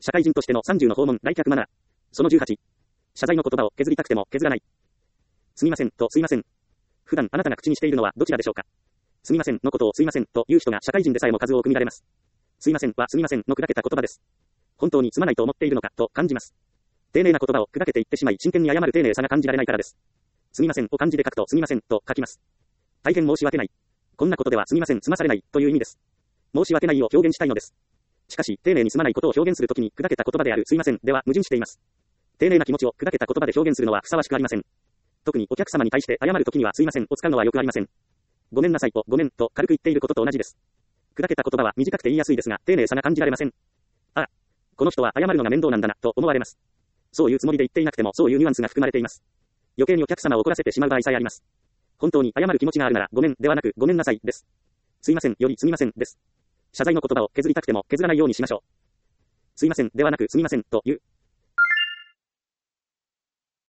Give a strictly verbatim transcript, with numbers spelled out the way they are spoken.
社会人としてのさんじゅうの訪問来客マナー。そのじゅうはち。謝罪の言葉を削りたくても削らない。すみませんとすいません。普段あなたが口にしているのはどちらでしょうか。すみませんのことをすいませんという人が社会人でさえも数多く見られます。すいませんはすみませんの砕けた言葉です。本当にすまないと思っているのかと感じます。丁寧な言葉を砕けて言ってしまい真剣に謝る丁寧さが感じられないからです。すみませんを漢字で書くとすみませんと書きます。大変申し訳ない。こんなことではすみません済まされないという意味です。申し訳ないを表現したいのです。しかし、丁寧に済まないことを表現するときに砕けた言葉であるすいませんでは矛盾しています。丁寧な気持ちを砕けた言葉で表現するのはふさわしくありません。特にお客様に対して謝るときにはすいませんを使うのはよくありません。ごめんなさいをごめんと軽く言っていることと同じです。砕けた言葉は短くて言いやすいですが、丁寧さが感じられません。ああ、この人は謝るのが面倒なんだなと思われます。そういうつもりで言っていなくてもそういうニュアンスが含まれています。余計にお客様を怒らせてしまう場合さえあります。本当に謝る気持ちがあるならごめんではなくごめんなさいです。すいませんよりすみませんです。謝罪の言葉を削りたくても削らないようにしましょう。すいませんではなくすみませんという。